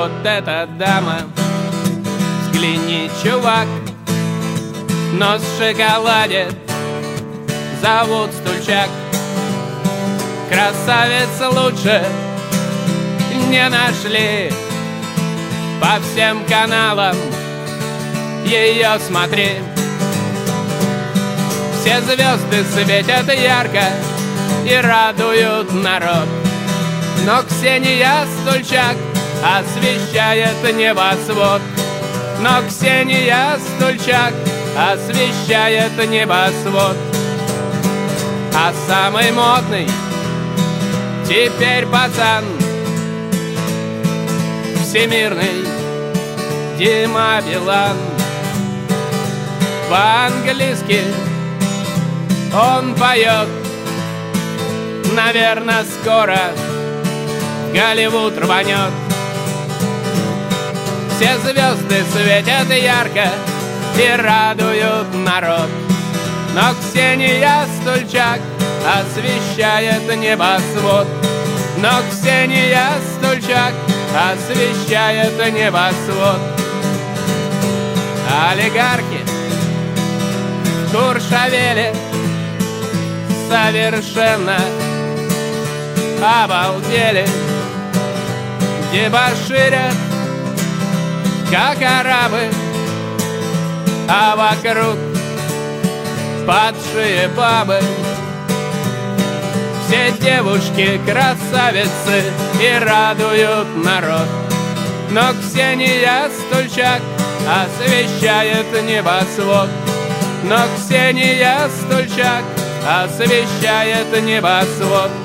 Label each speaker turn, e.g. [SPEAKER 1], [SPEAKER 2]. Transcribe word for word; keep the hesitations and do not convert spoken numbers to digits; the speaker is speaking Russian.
[SPEAKER 1] вот эта дама. Взгляни, чувак, нос в шоколаде, зовут Стульчак. Красавиц лучше не нашли, по всем каналам ее смотри. Все звезды светят ярко и радуют народ, но Ксения Стульчак освещает небосвод. Но Ксения Стульчак освещает небосвод. А самый модный теперь пацан всемирный Дима Билан. По-английски он поет, наверное, скоро в Голливуд рванет. Все звезды светят ярко и радуют народ, но Ксения Стульчак освещает небосвод. Но Ксения Стульчак освещает небосвод. Олигархи в Куршавеле совершенно обалдели, дебоширят, как арабы, а вокруг падшие бабы. Все девушки красавицы и радуют народ, но Ксения Стульчак освещает небосвод. Но Ксения Стульчак освещает небосвод.